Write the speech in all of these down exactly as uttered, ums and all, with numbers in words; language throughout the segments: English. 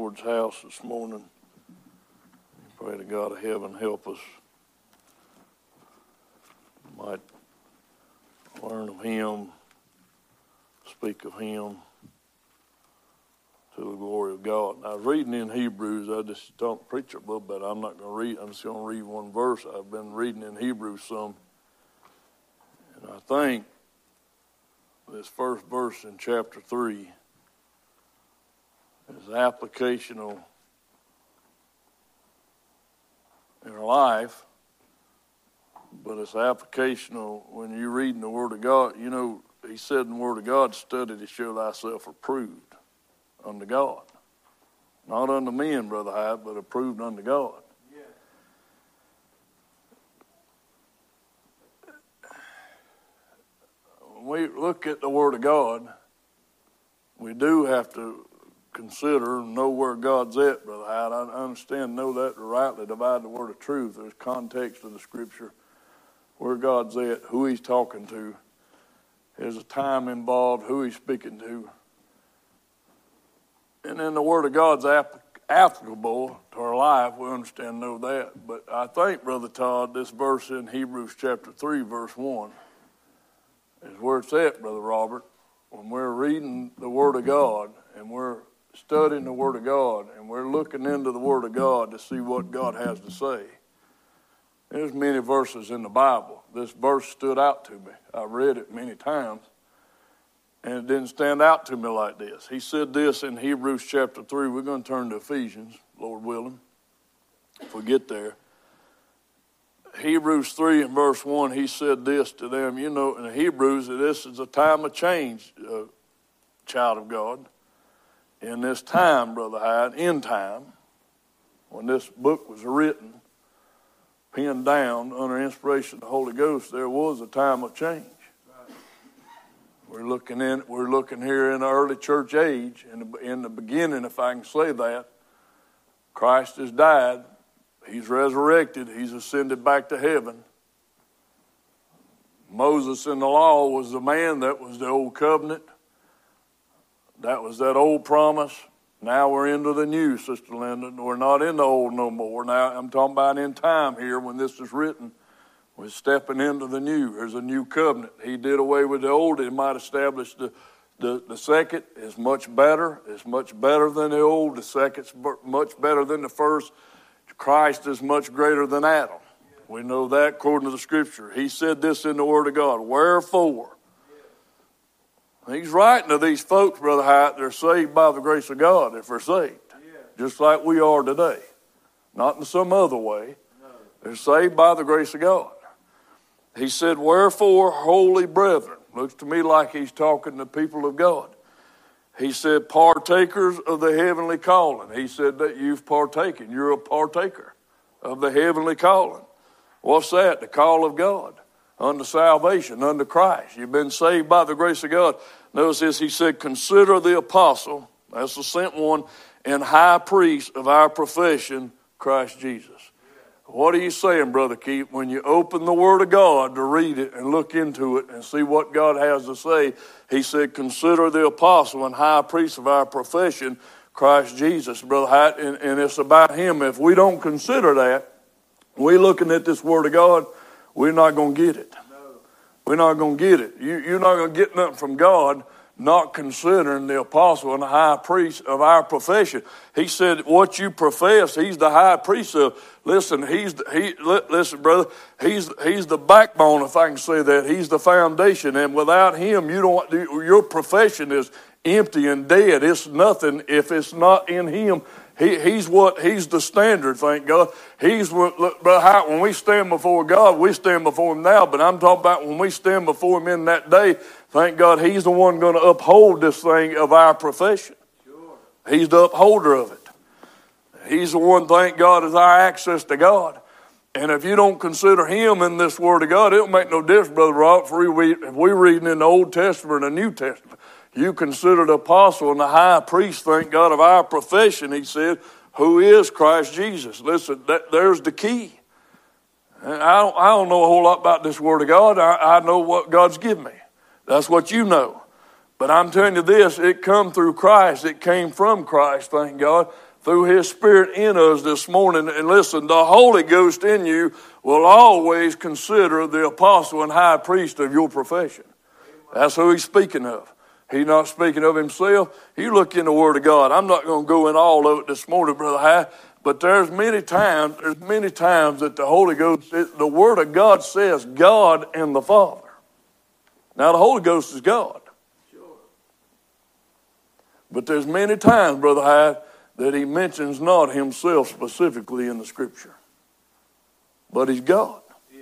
Lord's house this morning. Pray to God of heaven help us. Might learn of Him, speak of Him to the glory of God. I was reading in Hebrews. I just don't preach a little bit. I'm not going to read. I'm just going to read one verse. I've been reading in Hebrews some, and I think this first verse in chapter three is applicational in our life, but it's applicational when you're reading the Word of God. You know, He said in the Word of God, study to show thyself approved unto God. Not unto men, Brother Hyde, but approved unto God. Yeah. When we look at the Word of God, we do have to consider and know where God's at, Brother Hyde. I understand, know that to rightly divide the word of truth. There's context of the Scripture, where God's at, who He's talking to. There's a time involved, who He's speaking to. And then the Word of God's applicable to our life. We understand and know that. But I think, Brother Todd, this verse in Hebrews chapter three, verse one, is where it's at, Brother Robert. When we're reading the Word of God and we're studying the Word of God and we're looking into the Word of God to see what God has to say. There's many verses in the Bible. This verse stood out to me. I've read it many times, and it didn't stand out to me like this. He said this in Hebrews chapter three. We're going to turn to Ephesians, Lord willing, if we get there. Hebrews three and verse one, he said this to them. You know, in Hebrews, this is a time of change, uh, child of God. In this time, Brother Hyde, in time, when this book was written, penned down under inspiration of the Holy Ghost, there was a time of change. Right. We're looking in. We're looking here in the early church age, in the, in the beginning, if I can say that. Christ has died. He's resurrected. He's ascended back to heaven. Moses in the law was the man that was the old covenant. That was that old promise. Now we're into the new, Sister Linda. We're not in the old no more. Now I'm talking about in time here when this is written. We're stepping into the new. There's a new covenant. He did away with the old. He might establish the, the, the second is much better. It's much better than the old. The second's much better than the first. Christ is much greater than Adam. We know that according to the Scripture. He said this in the Word of God. Wherefore, He's writing to these folks, Brother Hyatt, they're saved by the grace of God if they're saved. Yeah. Just like we are today. Not in some other way. No. They're saved by the grace of God. He said, wherefore, holy brethren. Looks to me like he's talking to people of God. He said, partakers of the heavenly calling. He said that you've partaken. You're a partaker of the heavenly calling. What's that? The call of God. Unto salvation, unto Christ. You've been saved by the grace of God. Notice this, he said, consider the apostle, that's the sent one, and high priest of our profession, Christ Jesus. What are you saying, Brother Keith? When you open the Word of God to read it and look into it and see what God has to say, he said, consider the apostle and high priest of our profession, Christ Jesus, Brother Hyatt, and, and it's about him. If we don't consider that, we looking at this Word of God, we're not going to get it. No. We're not going to get it. You, you're not going to get nothing from God not considering the apostle and the high priest of our profession. He said, what you profess, he's the high priest of. Listen, he's the, he. Listen, brother, he's he's the backbone, if I can say that. He's the foundation, and without him, you don't. Your profession is empty and dead. It's nothing if it's not in him. He, he's what he's the standard, thank God. He's what, look, how, when we stand before God, we stand before him now, but I'm talking about when we stand before him in that day, thank God he's the one going to uphold this thing of our profession. Sure. He's the upholder of it. He's the one, thank God, is our access to God. And if you don't consider him in this Word of God, it'll make no difference, Brother Rob, if we read, if we're reading in the Old Testament and the New Testament. You consider the apostle and the high priest, thank God, of our profession, he said, who is Christ Jesus. Listen, that, there's the key. And I don't, I don't know a whole lot about this Word of God. I, I know what God's given me. That's what you know. But I'm telling you this, it come through Christ. It came from Christ, thank God, through his Spirit in us this morning. And listen, the Holy Ghost in you will always consider the apostle and high priest of your profession. That's who he's speaking of. He's not speaking of himself. You look in the Word of God. I'm not going to go in all of it this morning, Brother High, but there's many times, there's many times that the Holy Ghost, the Word of God says God and the Father. Now the Holy Ghost is God. But there's many times, Brother Hyde, that he mentions not himself specifically in the Scripture. But he's God.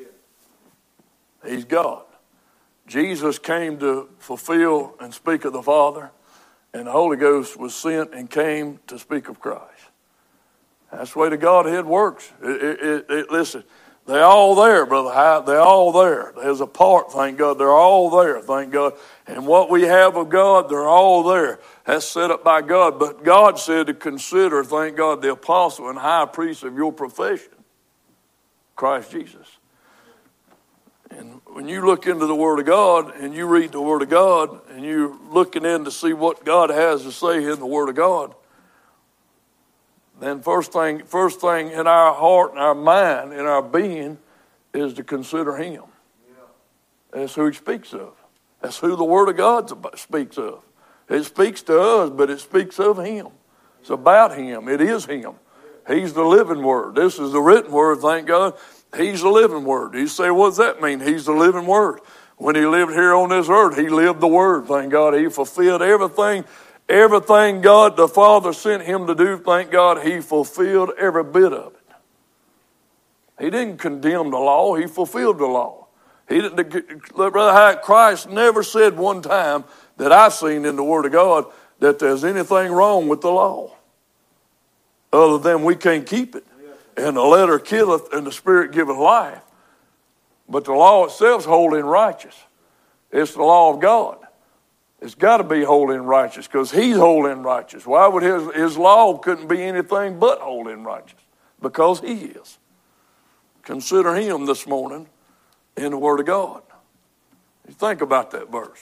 Yeah. He's God. Jesus came to fulfill and speak of the Father, and the Holy Ghost was sent and came to speak of Christ. That's the way the Godhead works. It, it, it, it, listen, they're all there, Brother Hyde. They're all there. There's a part, thank God. They're all there, thank God. And what we have of God, they're all there. That's set up by God. But God said to consider, thank God, the apostle and high priest of your profession, Christ Jesus. And when you look into the Word of God and you read the Word of God and you're looking in to see what God has to say in the Word of God, then first thing, first thing in our heart and our mind, in our being, is to consider Him. Yeah. That's who He speaks of. That's who the Word of God speaks of. It speaks to us, but it speaks of Him. It's about Him. It is Him. He's the living Word. This is the written Word, thank God. He's the living Word. You say, what does that mean? He's the living Word. When He lived here on this earth, He lived the Word, thank God. He fulfilled everything Everything God the Father sent Him to do, thank God, He fulfilled every bit of it. He didn't condemn the law. He fulfilled the law. He didn't, Brother Hyatt, Christ never said one time that I've seen in the Word of God that there's anything wrong with the law other than we can't keep it. And the letter killeth and the Spirit giveth life. But the law itself is holy and righteous. It's the law of God. It's got to be holy and righteous because He's holy and righteous. Why would his, his law couldn't be anything but holy and righteous? Because He is. Consider Him this morning in the Word of God. You think about that verse.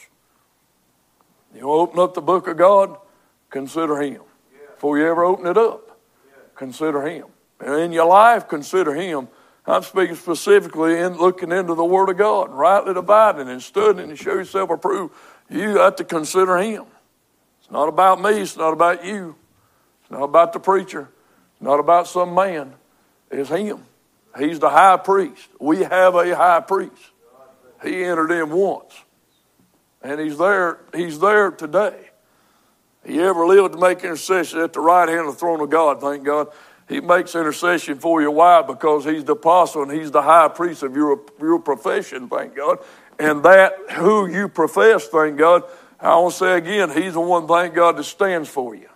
You open up the book of God, consider Him. Before you ever open it up, consider Him. And in your life, consider Him. I'm speaking specifically in looking into the Word of God, rightly dividing and studying and show yourself approved. You got to consider Him. It's not about me. It's not about you. It's not about the preacher. It's not about some man. It's Him. He's the high priest. We have a high priest. He entered in once. And He's there. He's there today. He ever lived to make intercession at the right hand of the throne of God, thank God. He makes intercession for you. Why? Because He's the apostle and He's the high priest of your, your profession, thank God. And that who you profess, thank God, I want to say again, He's the one, thank God, that stands for you.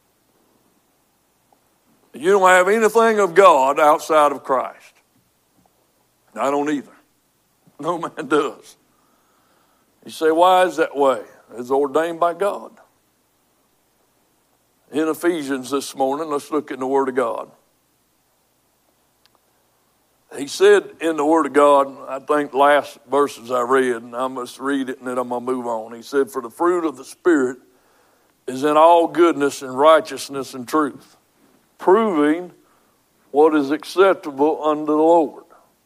You don't have anything of God outside of Christ. I don't either. No man does. You say, why is that way? It's ordained by God. In Ephesians this morning, let's look in the Word of God. He said in the Word of God, I think last verses I read, and I must read it and then I'm going to move on. He said, for the fruit of the Spirit is in all goodness and righteousness and truth, proving what is acceptable unto the Lord.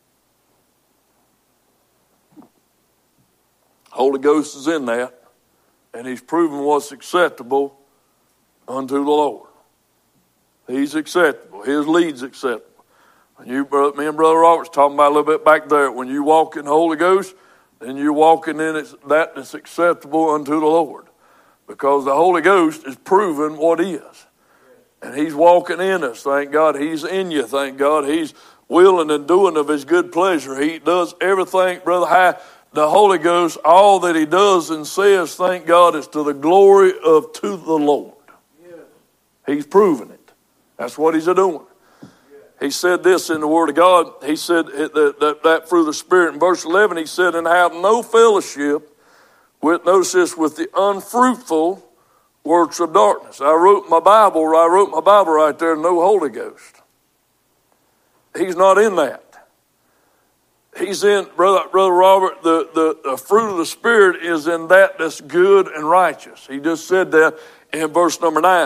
Holy Ghost is in that, and He's proving what's acceptable unto the Lord. He's acceptable. His lead's acceptable. You, me and Brother Robert's talking about a little bit back there. When you walk in the Holy Ghost, then you're walking in it, that that's acceptable unto the Lord. Because the Holy Ghost is proving what is. And He's walking in us, thank God. He's in you, thank God. He's willing and doing of His good pleasure. He does everything, Brother High. The Holy Ghost, all that He does and says, thank God, is to the glory of to the Lord. He's proving it. That's what He's doing. He said this in the Word of God. He said that, that, that through the Spirit. In verse eleven, He said, and have no fellowship with, notice this, with the unfruitful works of darkness. I wrote my Bible, I wrote my Bible right there, no Holy Ghost. He's not in that. He's in, Brother, Brother Robert, the, the, the fruit of the Spirit is in that that's good and righteous. He just said that in verse number nine.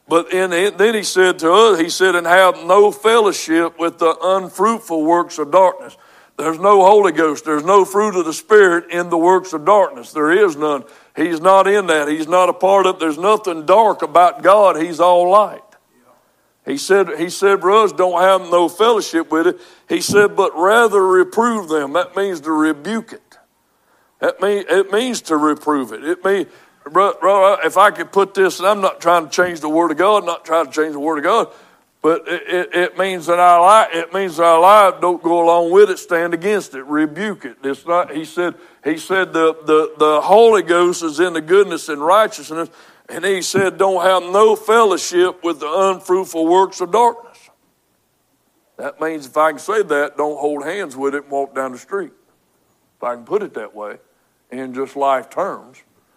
But in it, then he said to us, he said, and have no fellowship with the unfruitful works of darkness. There's no Holy Ghost. There's no fruit of the Spirit in the works of darkness. There is none. He's not in that. He's not a part of it. There's nothing dark about God. He's all light. He said, he said for us, don't have no fellowship with it. He said, but rather reprove them. That means to rebuke it. That mean, it means to reprove it. It means, if I could put this, and I'm not trying to change the Word of God, not trying to change the Word of God, but it, it, it means that our life, it means our life don't go along with it, stand against it, rebuke it. It's not. He said, he said the the the Holy Ghost is in the goodness and righteousness. And he said, don't have no fellowship with the unfruitful works of darkness. That means, if I can say that, don't hold hands with it and walk down the street. If I can put it that way, in just life terms.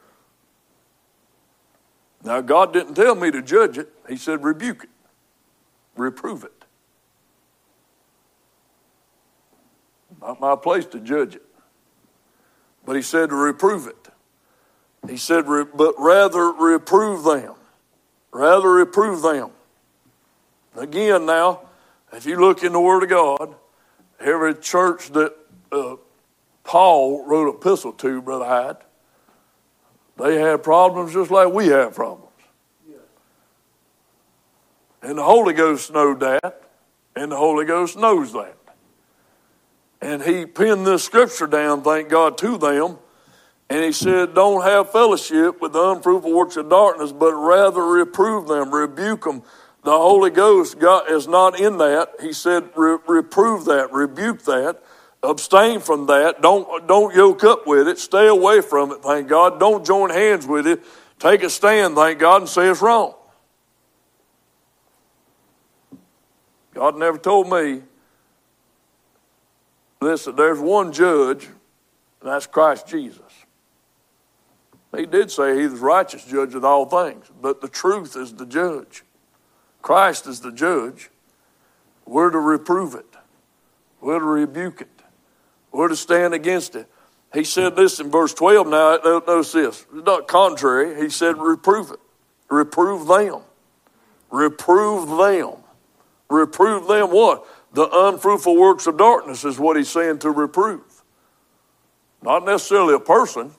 Now, God didn't tell me to judge it. He said, rebuke it. Reprove it. Not my place to judge it. But he said to reprove it. He said, but rather reprove them. Rather reprove them. Again now, if you look in the Word of God, every church that uh, Paul wrote an epistle to, Brother Hyde, they had problems just like we have problems. Yeah. And the Holy Ghost knowed that, and the Holy Ghost knows that. And he pinned this scripture down, thank God, to them. And he said, don't have fellowship with the unfruitful works of darkness, but rather reprove them, rebuke them. The Holy Ghost God is not in that. He said, Re- reprove that, rebuke that, abstain from that. Don't, don't yoke up with it. Stay away from it, thank God. Don't join hands with it. Take a stand, thank God, and say it's wrong. God never told me, listen, there's one judge, and that's Christ Jesus. He did say he's the righteous judge of all things, but the truth is the judge. Christ is the judge. We're to reprove it. We're to rebuke it. We're to stand against it. He said this in verse twelve. Now, notice this. It's not contrary. He said reprove it. Reprove them. Reprove them. Reprove them what? The unfruitful works of darkness is what he's saying to reprove. Not necessarily a person.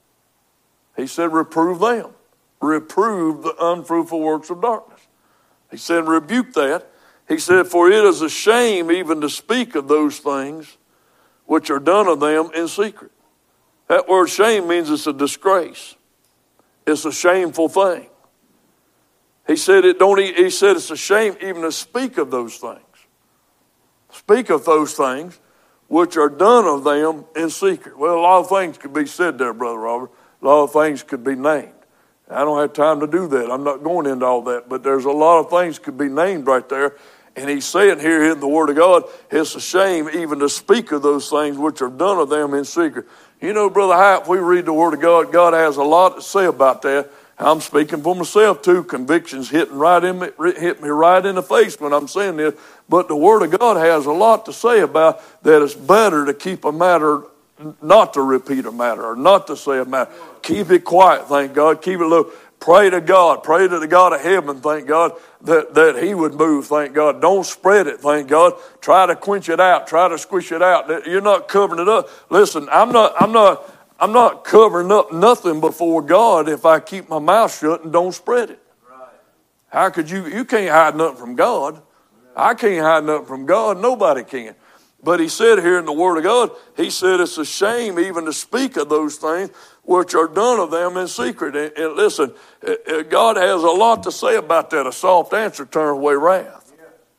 He said, reprove them. Reprove the unfruitful works of darkness. He said, rebuke that. He said, for it is a shame even to speak of those things which are done of them in secret. That word shame means it's a disgrace. It's a shameful thing. He said it don't. He said it's a shame even to speak of those things. Speak of those things which are done of them in secret. Well, a lot of things could be said there, Brother Robert. A lot of things could be named. I don't have time to do that. I'm not going into all that. But there's a lot of things could be named right there. And he's saying here in the Word of God, it's a shame even to speak of those things which are done of them in secret. You know, Brother Hyde, if we read the Word of God, God has a lot to say about that. I'm speaking for myself too. Convictions hitting right in me, hit me right in the face when I'm saying this. But the Word of God has a lot to say about that. It's better to keep a matter, not to repeat a matter or not to say a matter. Keep it quiet, thank God. Keep it low. Pray to God. Pray to the God of heaven, thank God, that, that he would move, thank God. Don't spread it, thank God. Try to quench it out. Try to squish it out. You're not covering it up. Listen, I'm not, I'm not, I'm not covering up nothing before God if I keep my mouth shut and don't spread it. Right. How could you, you can't hide nothing from God. I can't hide nothing from God. Nobody can. But he said here in the Word of God, he said it's a shame even to speak of those things which are done of them in secret. And, and listen, God has a lot to say about that. A soft answer turns away wrath.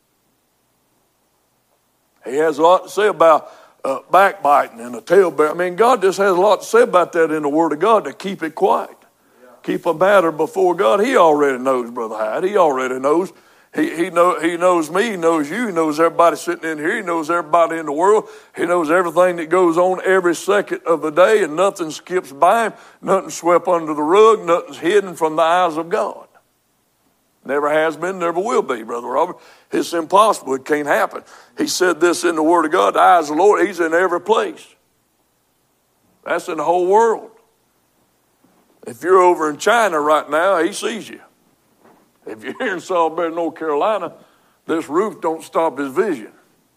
He has a lot to say about uh, backbiting and a talebearer. I mean, God just has a lot to say about that in the Word of God, to keep it quiet. Yeah. Keep a matter before God. He already knows, Brother Hyde. He already knows. He, he, know, he knows me, he knows you, he knows everybody sitting in here, he knows everybody in the world, he knows everything that goes on every second of the day, and nothing skips by him, nothing's swept under the rug, nothing's hidden from the eyes of God. Never has been, never will be, Brother Robert. It's impossible, it can't happen. He said this in the Word of God, the eyes of the Lord, he's in every place. That's in the whole world. If you're over in China right now, he sees you. If you're here in Salisbury, North Carolina, this roof don't stop his vision.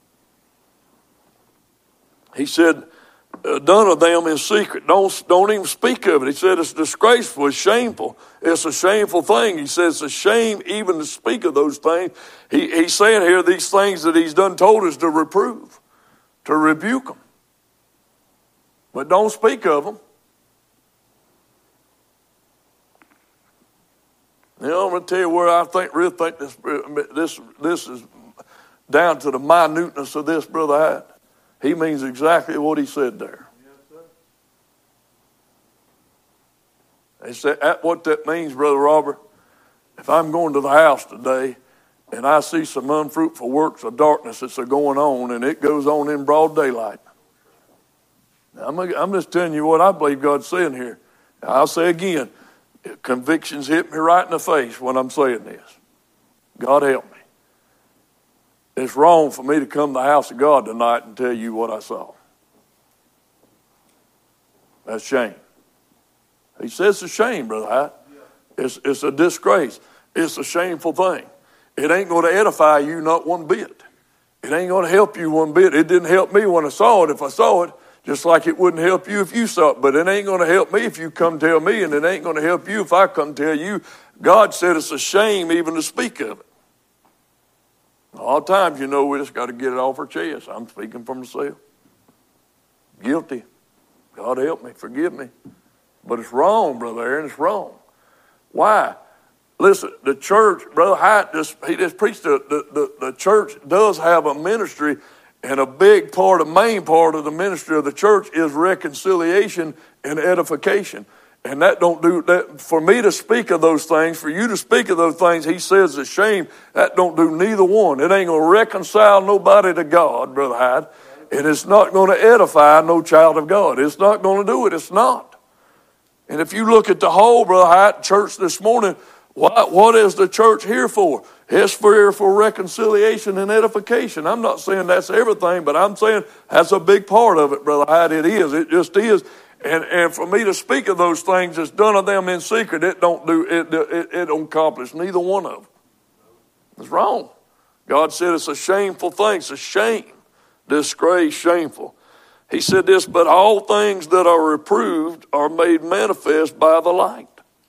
He said, uh, none of them in secret. Don't, don't even speak of it. He said it's disgraceful, it's shameful. It's a shameful thing. He says it's a shame even to speak of those things. He, he's saying here these things that he's done told us to reprove, to rebuke them. But don't speak of them. You know, I'm going to tell you where I think, really think this, this, this is down to the minuteness of this, Brother Hyde. He means exactly what he said there. Yes, sir. He said, that, what that means, Brother Robert, if I'm going to the house today and I see some unfruitful works of darkness that's going on and it goes on in broad daylight. Now, I'm, I'm just telling you what I believe God's saying here. Now, I'll say again, convictions hit me right in the face when I'm saying this. God help me. It's wrong for me to come to the house of God tonight and tell you what I saw. That's shame. He says it's a shame, Brother Hyde. It's, it's a disgrace. It's a shameful thing. It ain't going to edify you not one bit. It ain't going to help you one bit. It didn't help me when I saw it if I saw it, just like it wouldn't help you if you saw it. But it ain't going to help me if you come tell me, and it ain't going to help you if I come tell you. God said it's a shame even to speak of it. A lot of times, you know, we just got to get it off our chest. I'm speaking for myself. Guilty. God help me, forgive me. But it's wrong, Brother Aaron, it's wrong. Why? Listen, the church, Brother Hyde, just, he just preached, the, the, the, the church does have a ministry, and a big part, a main part of the ministry of the church is reconciliation and edification. And that don't do that for me to speak of those things, for you to speak of those things, he says it's shame. That don't do neither one. It ain't going to reconcile nobody to God, Brother Hyde. And it's not going to edify no child of God. It's not going to do it. It's not. And if you look at the whole, Brother Hyde, church this morning, what, what is the church here for? It's for, for reconciliation and edification. I'm not saying that's everything, but I'm saying that's a big part of it, Brother Hyde. It is. It just is. And and for me to speak of those things that's done of them in secret, it don't do it, it, it don't accomplish neither one of them. It's wrong. God said it's a shameful thing. It's a shame, disgrace, shameful. He said this, but all things that are reproved are made manifest by the light.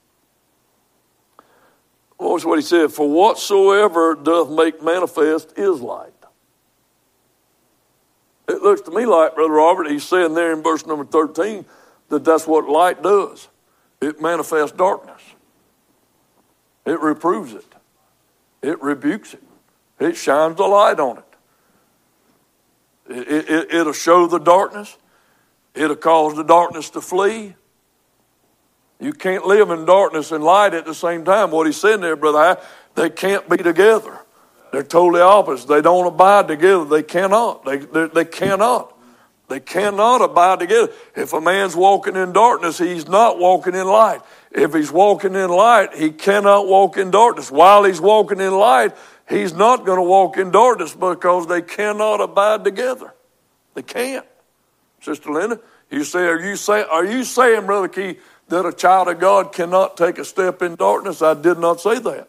What was what he said? For whatsoever doth make manifest is light. It looks to me like, Brother Robert, he's saying there in verse number thirteen, that that's what light does. It manifests darkness. It reproves it. It rebukes it. It shines the light on it. It, it, it'll show the darkness. It'll cause the darkness to flee. You can't live in darkness and light at the same time. What he's saying there, Brother, they can't be together. They're totally opposite. They don't abide together. They cannot. They, they, they cannot. They cannot abide together. If a man's walking in darkness, he's not walking in light. If he's walking in light, he cannot walk in darkness. While he's walking in light, he's not going to walk in darkness because they cannot abide together. They can't. Sister Linda, you say, are you saying, are you saying, Brother Key, that a child of God cannot take a step in darkness? I did not say that.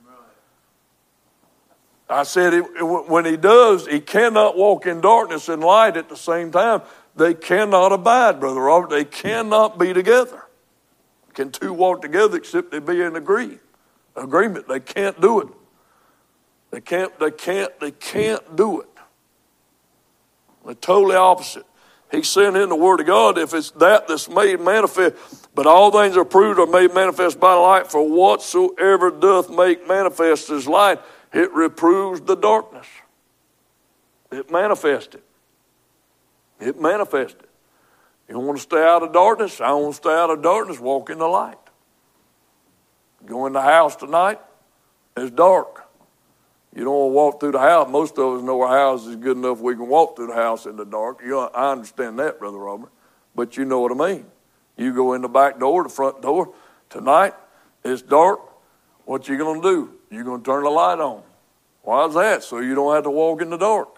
I said it, when he does, he cannot walk in darkness and light at the same time. They cannot abide, Brother Robert. They cannot be together. Can two walk together except they be in agree, agreement? They can't do it. They can't, they can't, they can't do it. They're totally opposite. He's saying in the Word of God, if it's that that's made manifest, but all things are proved or made manifest by the light, for whatsoever doth make manifest is light, it reproves the darkness. It manifested. It manifested. You want to stay out of darkness? I want to stay out of darkness. Walk in the light. Go in the house tonight. It's dark. You don't want to walk through the house. Most of us know our house is good enough we can walk through the house in the dark. You, I understand that, Brother Robert. But you know what I mean. You go in the back door, the front door. Tonight, it's dark. What you going to do? You're going to turn the light on. Why is that? So you don't have to walk in the dark.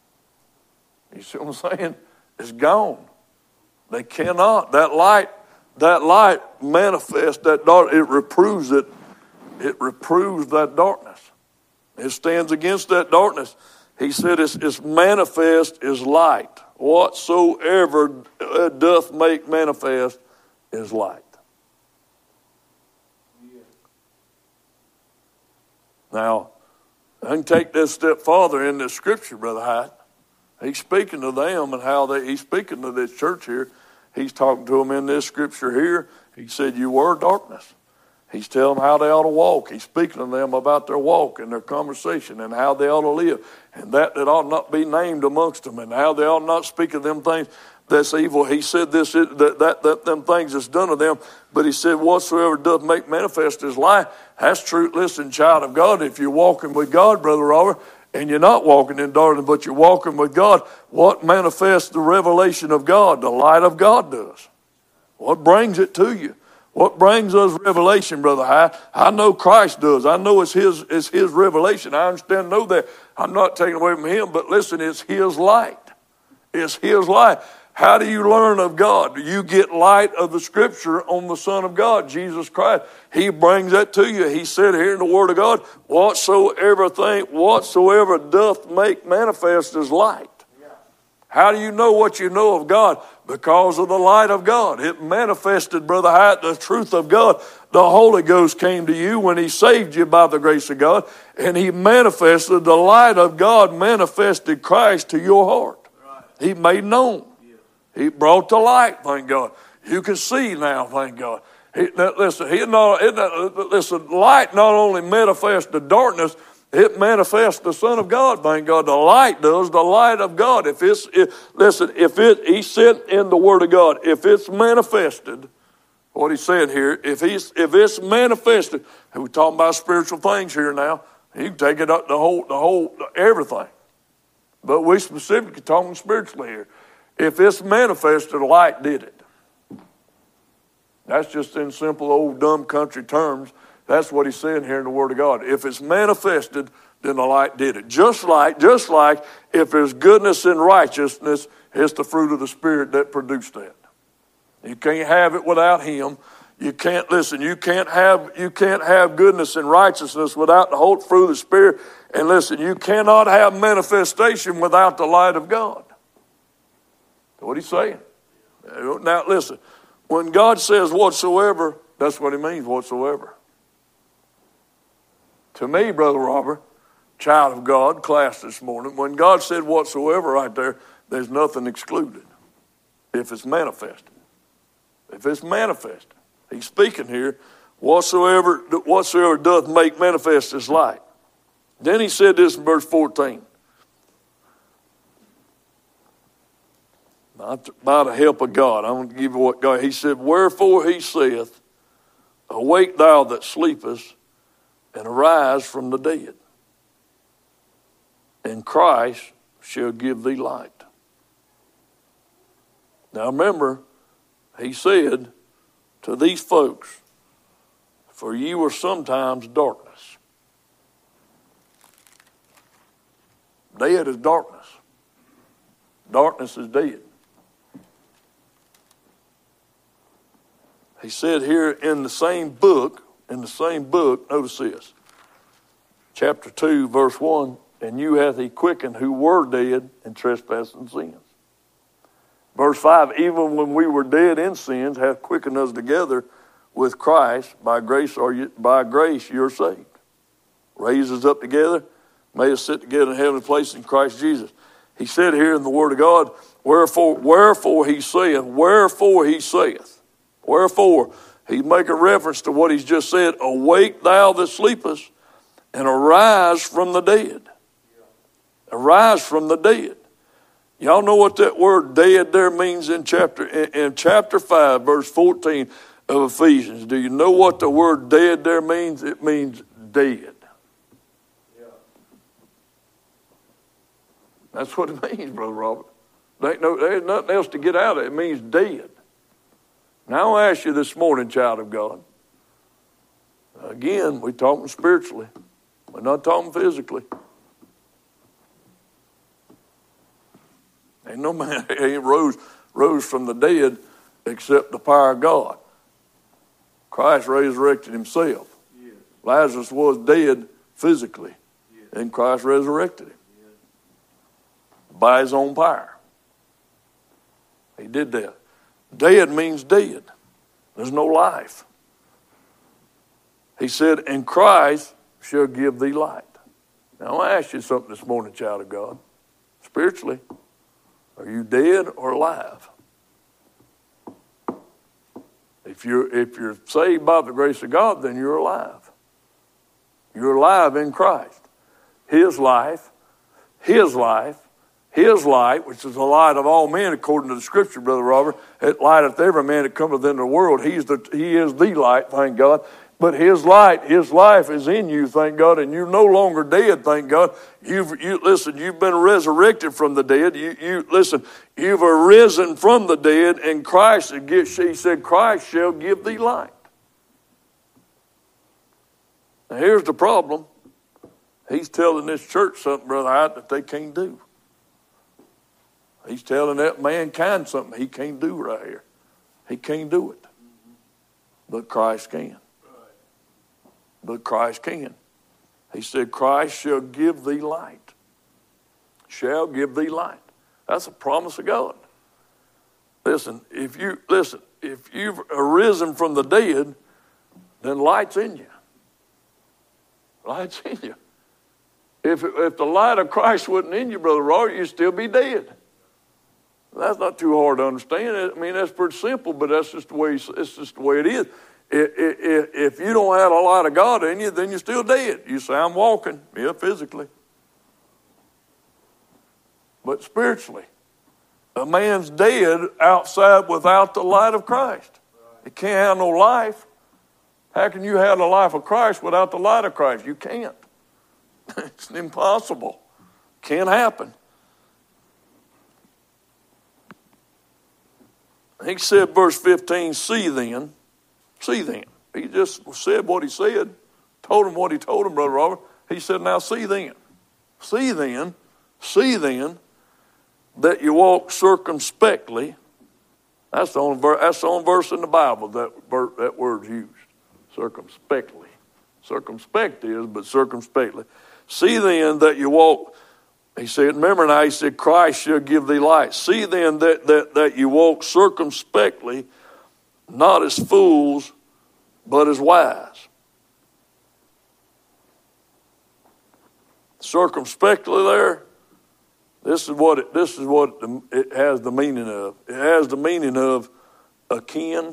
You see what I'm saying? It's gone. They cannot. That light, that light manifests that dark. It reproves it. It reproves that darkness. It stands against that darkness. He said it's, it's manifest is light. Whatsoever doth make manifest is light. Yeah. Now, I can take this step farther in this scripture, Brother Hyde. He's speaking to them and how they, he's speaking to this church here. He's talking to them in this scripture here. He said, you were darkness. He's telling them how they ought to walk. He's speaking to them about their walk and their conversation and how they ought to live. And that that ought not be named amongst them and how they ought not speak of them things that's evil. He said this, that, that, that them things that's done to them. But he said, whatsoever doth make manifest is light. That's true. Listen, child of God, if you're walking with God, Brother Robert, and you're not walking in darkness, but you're walking with God, what manifests the revelation of God? The light of God does. What brings it to you? What brings us revelation, Brother High? I know Christ does. I know it's his, it's his revelation. I understand, know that. I'm not taking away from him, but listen, it's his light. It's his light. How do you learn of God? You get light of the scripture on the Son of God, Jesus Christ. He brings that to you. He said here in the Word of God, whatsoever thing, whatsoever doth make manifest is light. How do you know what you know of God? Because of the light of God. It manifested, Brother Hyatt, the truth of God. The Holy Ghost came to you when he saved you by the grace of God. And he manifested, the light of God manifested Christ to your heart. Right. He made known. Yeah. He brought the light, thank God. You can see now, thank God. He, now, listen, he not, not, listen, light not only manifests the darkness, it manifests the Son of God, thank God. The light does, the light of God. If it's, if, listen, if it, he said in the Word of God, if it's manifested, what he said here, if he's, if it's manifested, and we're talking about spiritual things here now, you can take it up the whole, the whole, everything. But we specifically talking spiritually here. If it's manifested, light did it. That's just in simple old dumb country terms. That's what he's saying here in the Word of God. If it's manifested, then the light did it. Just like, just like if there's goodness and righteousness, it's the fruit of the Spirit that produced that. You can't have it without him. You can't, listen, you can't have, you can't have goodness and righteousness without the whole fruit of the Spirit. And listen, you cannot have manifestation without the light of God. That's what he's saying. Now listen, when God says whatsoever, that's what he means, whatsoever. To me, Brother Robert, child of God, class this morning, when God said whatsoever right there, there's nothing excluded if it's manifested. If it's manifested. He's speaking here, whatsoever, whatsoever doth make manifest is light. Then he said this in verse fourteen. By the help of God, I'm going to give you what God, he said, wherefore he saith, awake thou that sleepest, and arise from the dead, and Christ shall give thee light. Now remember, he said to these folks, for ye were sometimes darkness. Dead is darkness. Darkness is dead. He said here in the same book, in the same book, notice this, chapter two, verse one, and you hath he quickened who were dead in trespasses and sins. Verse five, even when we were dead in sins, hath quickened us together with Christ, by grace are you, by grace you're saved. Raised us up together, made us sit together in heavenly places in Christ Jesus. He said here in the Word of God, wherefore, wherefore he saith, wherefore he saith, wherefore, he's making reference to what he's just said, awake thou that sleepest, and arise from the dead. Arise from the dead. Y'all know what that word dead there means in chapter in, in chapter five, verse fourteen of Ephesians. Do you know what the word dead there means? It means dead. Yeah. That's what it means, Brother Robert. There ain't, no, there ain't nothing else to get out of it. It means dead. Now I'll ask you this morning, child of God. Again, we're talking spiritually. We're not talking physically. Ain't no man ain't rose, rose from the dead except the power of God. Christ resurrected himself. Yes. Lazarus was dead physically, yes. and Christ resurrected him yes. by his own power. He did that. Dead means dead. There's no life. He said, and Christ shall give thee light. Now, I want to ask you something this morning, child of God. Spiritually, are you dead or alive? If you're, if you're saved by the grace of God, then you're alive. You're alive in Christ. His life, His life, His light, which is the light of all men, according to the Scripture, Brother Robert, it lighteth every man that cometh into the world. He's the, he is the light, thank God. But His light, His life is in you, thank God, and you're no longer dead, thank God. You've, you listen, you've been resurrected from the dead. You, you listen, you've arisen from the dead, and Christ, she said, Christ shall give thee light. Now here's the problem. He's telling this church something, Brother Hyatt, that they can't do. He's telling that mankind something he can't do right here. He can't do it. But Christ can. But Christ can. He said, Christ shall give thee light. Shall give thee light. That's a promise of God. Listen, if you listen, if you've arisen from the dead, then light's in you. Light's in you. If, if the light of Christ wasn't in you, Brother Robert, you'd still be dead. That's not too hard to understand. I mean, that's pretty simple, but that's just the way it's just the way it is. If, if you don't have a light of God in you, then you're still dead. You say, I'm walking. Yeah, physically. But spiritually, a man's dead outside without the light of Christ. He can't have no life. How can you have the life of Christ without the light of Christ? You can't. It's impossible. Can't happen. He said, verse fifteen, see then. See then. He just said what he said, told him what he told him, Brother Robert. He said, now see then. See then, see then that you walk circumspectly. That's the only, ver- that's the only verse in the Bible that, ver- that word's used. Circumspectly. Circumspect is, but circumspectly. See then that you walk, he said, remember now, he said, Christ shall give thee light. See then that, that, that you walk circumspectly, not as fools, but as wise. Circumspectly there, this is what it, this is what it has the meaning of. It has the meaning of akin,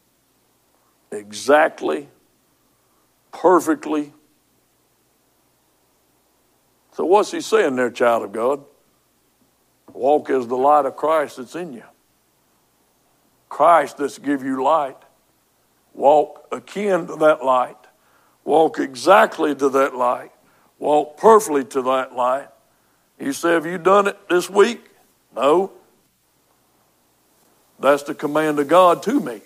exactly, perfectly. So what's he saying there, child of God? Walk as the light of Christ that's in you. Christ that's give you light. Walk akin to that light. Walk exactly to that light. Walk perfectly to that light. You say, have you done it this week? No. That's the command of God to me.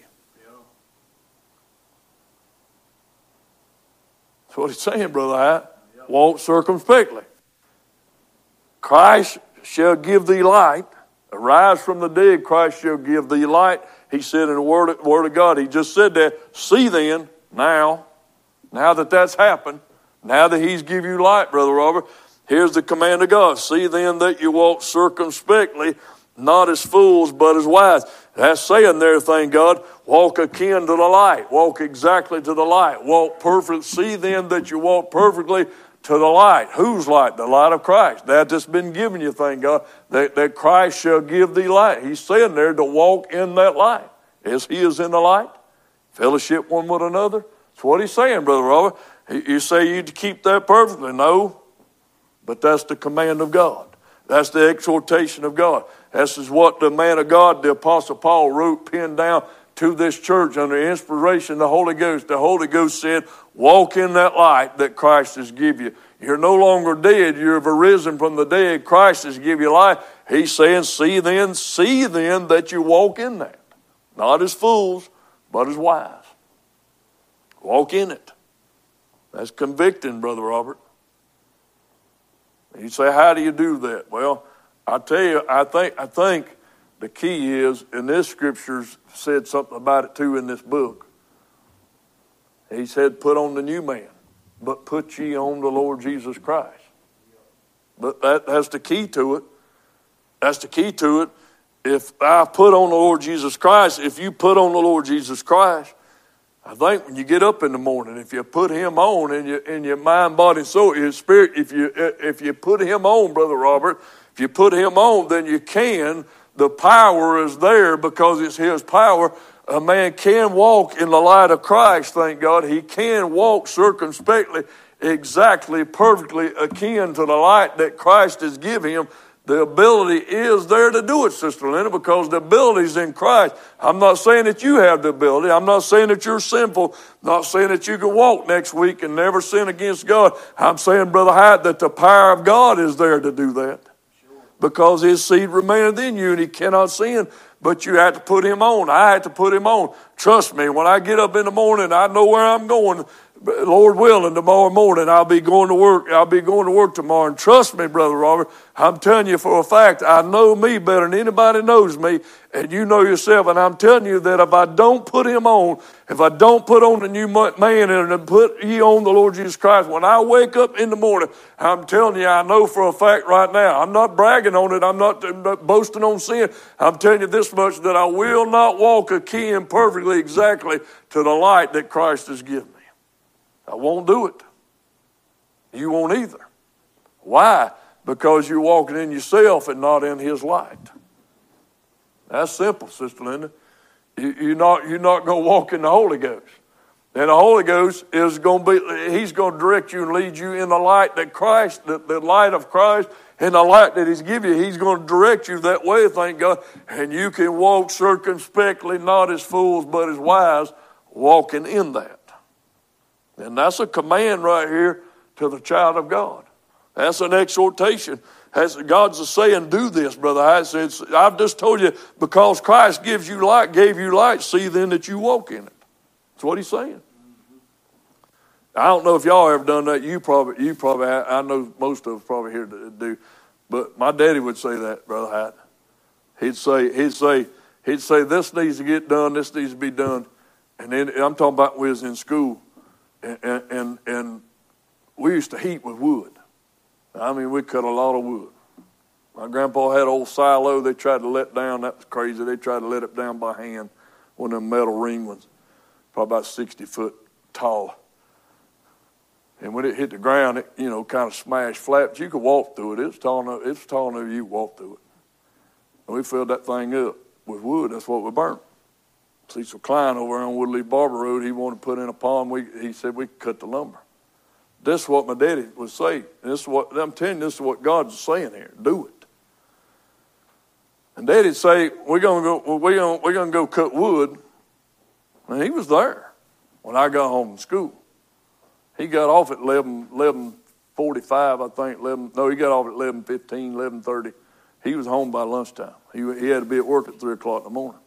That's what he's saying, Brother Hyatt. Walk circumspectly. Christ shall give thee light. Arise from the dead, Christ shall give thee light. He said in the word, word of God, he just said that. See then, now, now that that's happened, now that he's give you light, Brother Robert, here's the command of God. See then that you walk circumspectly, not as fools, but as wise. That's saying there, thank God, walk akin to the light. Walk exactly to the light. Walk perfect. See then that you walk perfectly to the light. Whose light? The light of Christ. That just been given you, thank God, that, that Christ shall give thee light. He's saying there to walk in that light. As he is in the light, fellowship one with another. That's what he's saying, Brother Robert. You say you to keep that perfectly. No, but that's the command of God. That's the exhortation of God. This is what the man of God, the Apostle Paul, wrote, penned down to this church under inspiration of the Holy Ghost. The Holy Ghost said, walk in that light that Christ has given you. You're no longer dead. You have arisen from the dead. Christ has given you life. He's saying, see then, see then that you walk in that. Not as fools, but as wise. Walk in it. That's convicting, Brother Robert. You say, how do you do that? Well, I tell you, I think I think the key is, and this scripture's said something about it too in this book. He said, put on the new man, but put ye on the Lord Jesus Christ. But that, that's the key to it. That's the key to it. If I put on the Lord Jesus Christ, if you put on the Lord Jesus Christ, I think when you get up in the morning, if you put him on in your, in your mind, body, and soul, your spirit, if you, if you put him on, Brother Robert, if you put him on, then you can. The power is there because it's his power. A man can walk in the light of Christ, thank God. He can walk circumspectly, exactly, perfectly akin to the light that Christ has given him. The ability is there to do it, Sister Linda, because the ability is in Christ. I'm not saying that you have the ability. I'm not saying that you're sinful. I'm not saying that you can walk next week and never sin against God. I'm saying, Brother Hyatt, that the power of God is there to do that. Because his seed remaineth in you and he cannot sin, but you have to put him on. I have to put him on. Trust me, when I get up in the morning, I know where I'm going. Lord willing, tomorrow morning I'll be going to work. I'll be going to work tomorrow. And trust me, Brother Robert, I'm telling you for a fact, I know me better than anybody knows me, and you know yourself. And I'm telling you that if I don't put him on, if I don't put on the new man and put ye on the Lord Jesus Christ, when I wake up in the morning, I'm telling you, I know for a fact right now. I'm not bragging on it. I'm not, I'm not boasting on sin. I'm telling you this much, that I will not walk akin perfectly exactly to the light that Christ has given me. I won't do it. You won't either. Why? Because you're walking in yourself and not in his light. That's simple, Sister Linda. You, you're not, you're not going to walk in the Holy Ghost. And the Holy Ghost is going to be, he's going to direct you and lead you in the light that Christ, the, the light of Christ, and the light that he's given you. He's going to direct you that way, thank God. And you can walk circumspectly, not as fools, but as wise, walking in that. And that's a command right here to the child of God. That's an exhortation. That's, God's a saying, do this, Brother Hyatt. It's, I've just told you, because Christ gives you light, gave you light, see then that you walk in it. That's what he's saying. I don't know if y'all ever done that. You probably, you probably, I know most of us probably here do. But my daddy would say that, Brother Hyatt. He'd say, he'd say, he'd say, this needs to get done, this needs to be done. And then I'm talking about when we was in school. And, and and we used to heat with wood. I mean, we cut a lot of wood. My grandpa had an old silo they tried to let down. That was crazy. They tried to let it down by hand. One of them metal ring ones, probably about sixty foot tall. And when it hit the ground, it, you know, kind of smashed flat. But you could walk through it. It's tall enough. It's tall enough you could walk through it. And we filled that thing up with wood. That's what we burnt. Cecil Klein over on Woodley Barber Road, he wanted to put in a pond. We, he said we could cut the lumber. This is what my daddy would say. This is what I'm telling you. This is what God's saying here. Do it. And Daddy'd say, "We're gonna go. We're gonna we're gonna go cut wood." And he was there when I got home from school. He got off at eleven forty-five, I think. eleven, no, he got off at eleven fifteen, eleven thirty. He was home by lunchtime. He he had to be at work at three o'clock in the morning.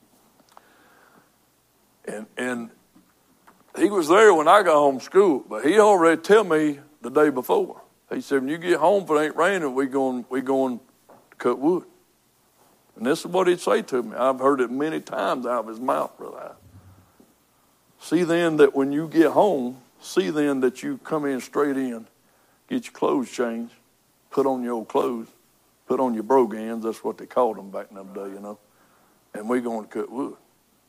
And and he was there when I got home from school, but he already tell me the day before. He said, when you get home, if it ain't raining, we going we going to cut wood. And this is what he'd say to me. I've heard it many times out of his mouth, Brother. See then that when you get home, see then that you come in straight in, get your clothes changed, put on your old clothes, put on your brogans, that's what they called them back in the day, you know, and we're going to cut wood.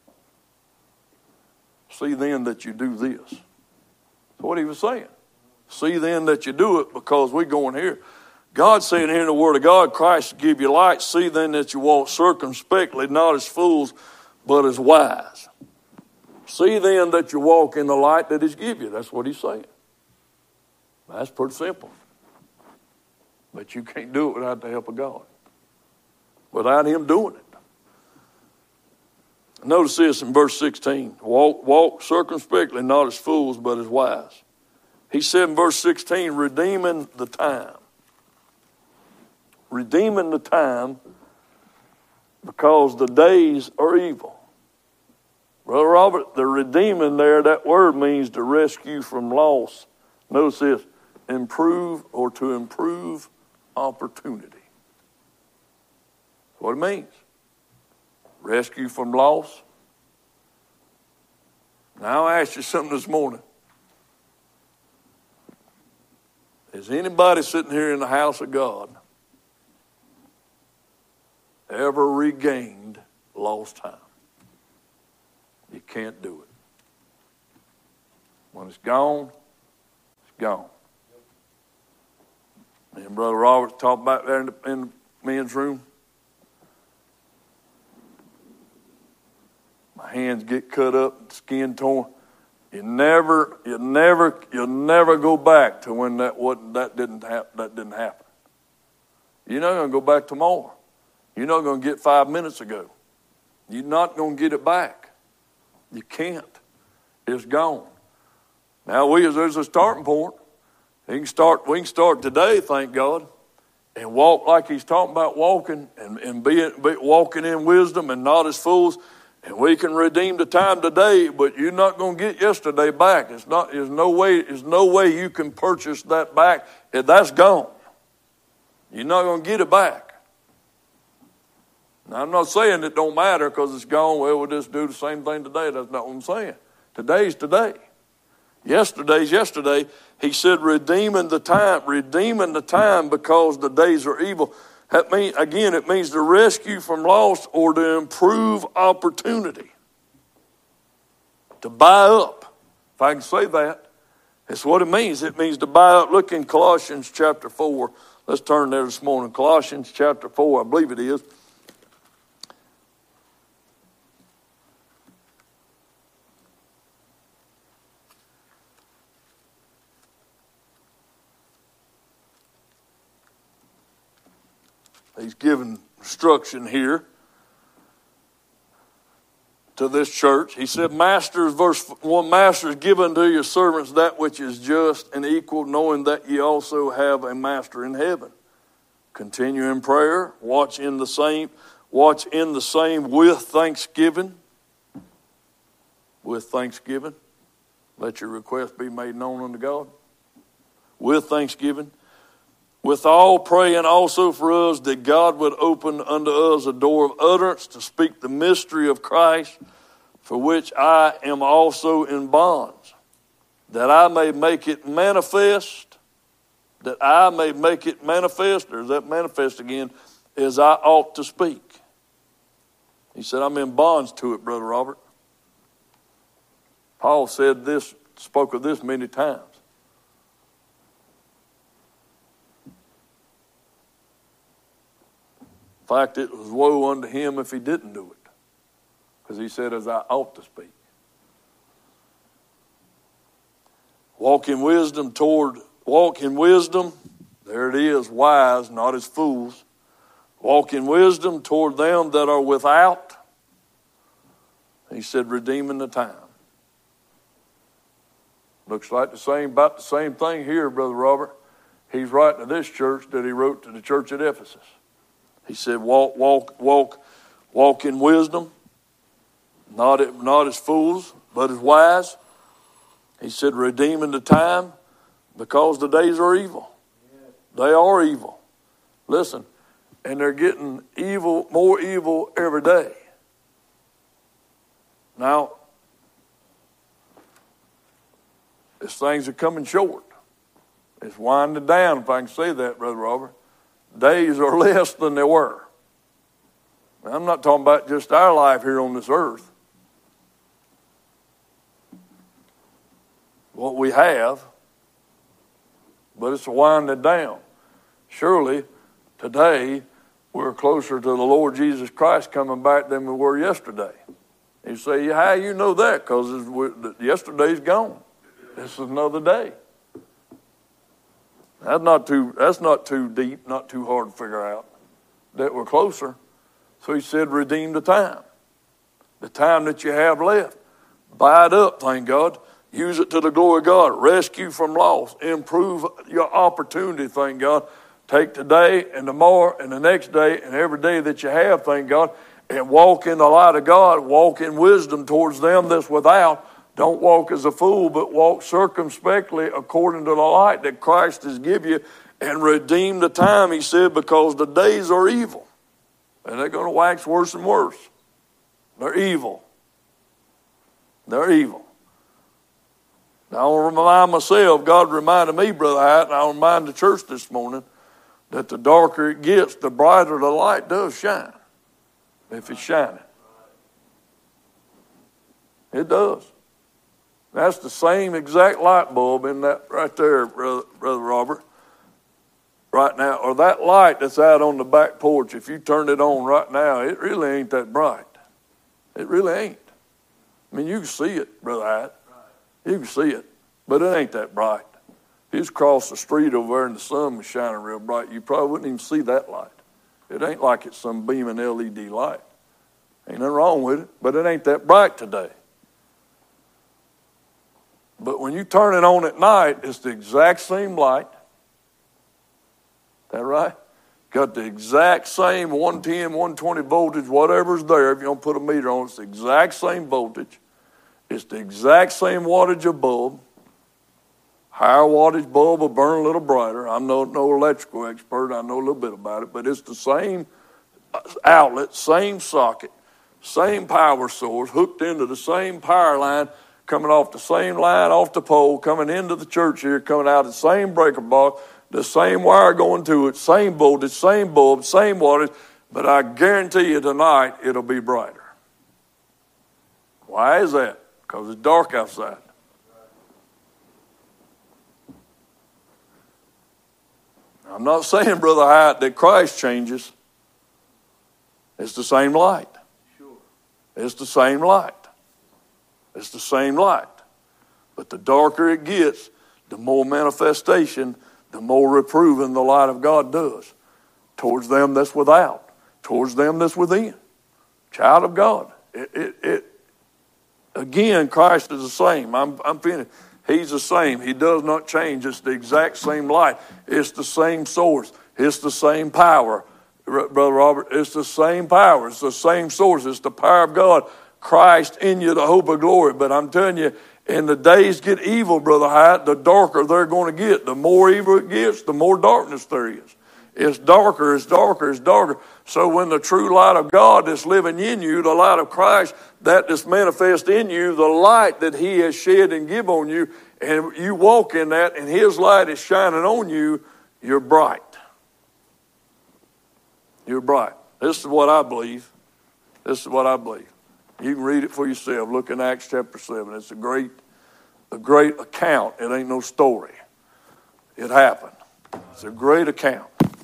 See then that you do this. That's what he was saying. See then that you do it, because we're going here. God saying here in the Word of God, Christ give you light. See then that you walk circumspectly, not as fools, but as wise. See then that you walk in the light that he's give you. That's what he's saying. That's pretty simple. But you can't do it without the help of God. Without him doing it. Notice this in verse sixteen. Walk, walk circumspectly, not as fools, but as wise. He said in verse sixteen, redeeming the time. Redeeming the time because the days are evil. Brother Robert, the redeeming there, that word means to rescue from loss. Notice this, improve or to improve opportunity. That's what it means. Rescue from loss. Now I'll ask you something this morning. Is anybody sitting here in the house of God ever regained lost time? You can't do it. When it's gone, it's gone. Me and Brother Robert talked back there in the, in the men's room. My hands get cut up, skin torn. You never, you never, you'll never go back to when that wasn't, that didn't happen. That didn't happen. You're not going to go back tomorrow. You're not going to get five minutes ago. You're not going to get it back. You can't. It's gone. Now we, there's a starting point. He can start. We can start today, thank God, and walk like he's talking about walking, and and be, be walking in wisdom and not as fools. And we can redeem the time today, but you're not going to get yesterday back. It's not. There's no way. There's no way you can purchase that back. That's gone. You're not going to get it back. Now, I'm not saying it don't matter because it's gone. Well, we'll just do the same thing today. That's not what I'm saying. Today's today. Yesterday's yesterday. He said, redeeming the time, redeeming the time because the days are evil. That mean, again, it means to rescue from loss or to improve opportunity. To buy up, if I can say that. That's what it means. It means to buy up. Look in Colossians chapter four. Let's turn there this morning. Colossians chapter four, I believe it is. He's given instruction here to this church. He said, Masters, verse one, Masters, give unto your servants that which is just and equal, knowing that ye also have a master in heaven. Continue in prayer, watch in the same, watch in the same with thanksgiving. With thanksgiving. Let your request be made known unto God. With thanksgiving. With all praying also for us that God would open unto us a door of utterance to speak the mystery of Christ, for which I am also in bonds, that I may make it manifest, that I may make it manifest, or is that manifest again, as I ought to speak. He said, I'm in bonds to it, Brother Robert. Paul said this, spoke of this many times. In fact, it was woe unto him if he didn't do it. Because he said, as I ought to speak. Walk in wisdom toward, walk in wisdom, there it is, wise, not as fools. Walk in wisdom toward them that are without. He said, redeeming the time. Looks like the same, about the same thing here, Brother Robert. He's writing to this church that he wrote to the church at Ephesus. He said, walk, walk, walk, walk in wisdom, not, not as fools, but as wise. He said, redeeming the time because the days are evil. They are evil. Listen, and they're getting evil, more evil every day. Now, these things are coming short. It's winding down, if I can say that, Brother Robert. Days are less than they were. Now, I'm not talking about just our life here on this earth. What we have, but it's winding down. Surely, today, we're closer to the Lord Jesus Christ coming back than we were yesterday. You say, how you know that? Because yesterday's gone. This is another day. That's not too, that's not too deep, not too hard to figure out that we're closer. So he said, redeem the time. The time that you have left. Buy it up, thank God. Use it to the glory of God. Rescue from loss. Improve your opportunity, thank God. Take today and tomorrow and the next day and every day that you have, thank God. And walk in the light of God. Walk in wisdom towards them that's without. Don't walk as a fool, but walk circumspectly according to the light that Christ has given you, and redeem the time, he said, because the days are evil. And they're going to wax worse and worse. They're evil. They're evil. Now, I'll remind myself, God reminded me, Brother Hyatt, and I'll remind the church this morning, that the darker it gets, the brighter the light does shine, if it's shining. It does. That's the same exact light bulb in that right there, Brother, Brother Robert, right now. Or that light that's out on the back porch, if you turn it on right now, it really ain't that bright. It really ain't. I mean, you can see it, Brother Hyatt. You can see it, but it ain't that bright. If you was across the street over there and the sun was shining real bright, you probably wouldn't even see that light. It ain't like it's some beaming L E D light. Ain't nothing wrong with it, but it ain't that bright today. But when you turn it on at night, it's the exact same light. That right? Got the exact same one ten, one twenty voltage, whatever's there. If you don't put a meter on, it's the exact same voltage. It's the exact same wattage of bulb. Higher wattage bulb will burn a little brighter. I'm no, no electrical expert. I know a little bit about it. But it's the same outlet, same socket, same power source, hooked into the same power line, coming off the same line off the pole, coming into the church here, coming out of the same breaker box, the same wire going to it, same voltage, same bulb, same wattage. But I guarantee you tonight it'll be brighter. Why is that? Because it's dark outside. I'm not saying, Brother Hyatt, that Christ changes. It's the same light. Sure. It's the same light. It's the same light. But the darker it gets, the more manifestation, the more reproving the light of God does. Towards them that's without. Towards them that's within. Child of God. It, it, it, again, Christ is the same. I'm, I'm finished. He's the same. He does not change. It's the exact same light. It's the same source. It's the same power. Brother Robert, it's the same power. It's the same source. It's the power of God. Christ in you, the hope of glory. But I'm telling you, in the days get evil, Brother Hyatt, the darker they're going to get. The more evil it gets, the more darkness there is. It's darker, it's darker, it's darker. So when the true light of God that's living in you, the light of Christ that is manifest in you, the light that he has shed and give on you, and you walk in that and his light is shining on you, you're bright. You're bright. This is what I believe. This is what I believe. You can read it for yourself. Look in Acts chapter seven. It's a great, a great account. It ain't no story. It happened. It's a great account.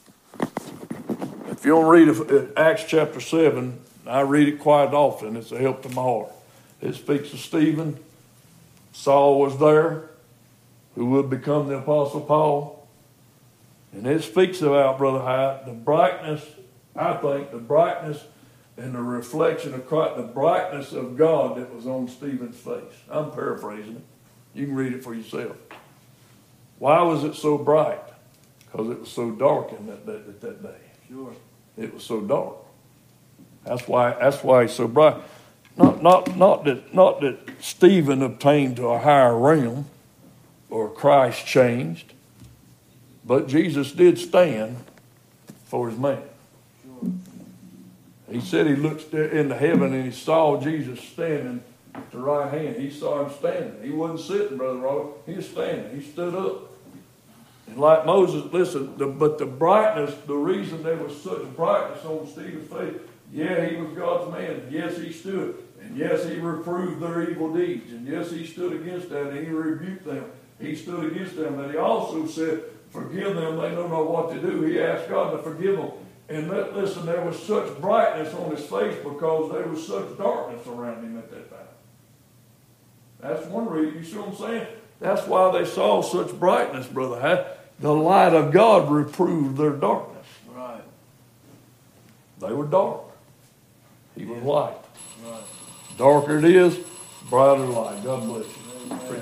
If you don't read Acts chapter seven, I read it quite often. It's a help to my heart. It speaks of Stephen. Saul was there, who would become the Apostle Paul. And it speaks about, Brother Hyatt, the brightness, I think, the brightness and the reflection of Christ, the brightness of God that was on Stephen's face. I'm paraphrasing it. You can read it for yourself. Why was it so bright? Because it was so dark in that, that, that day. Sure. It was so dark. That's why. That's why it's so bright. Not, not, not that, not that Stephen obtained to a higher realm, or Christ changed, but Jesus did stand for his man. Sure. He said he looked into heaven and he saw Jesus standing at the right hand. He saw him standing. He wasn't sitting, Brother Robert. He was standing. He stood up. And like Moses, listen, the, but the brightness, the reason there was such brightness on Stephen's face, yeah, he was God's man. Yes, he stood. And yes, he reproved their evil deeds. And yes, he stood against that and he rebuked them. He stood against them. But he also said, forgive them, they don't know what to do. He asked God to forgive them. And let, listen, there was such brightness on his face because there was such darkness around him at that time. That's one reason. You see what I'm saying? That's why they saw such brightness, Brother. The light of God reproved their darkness. Right. They were dark. He was light. Right. Darker it is, brighter light. God bless you.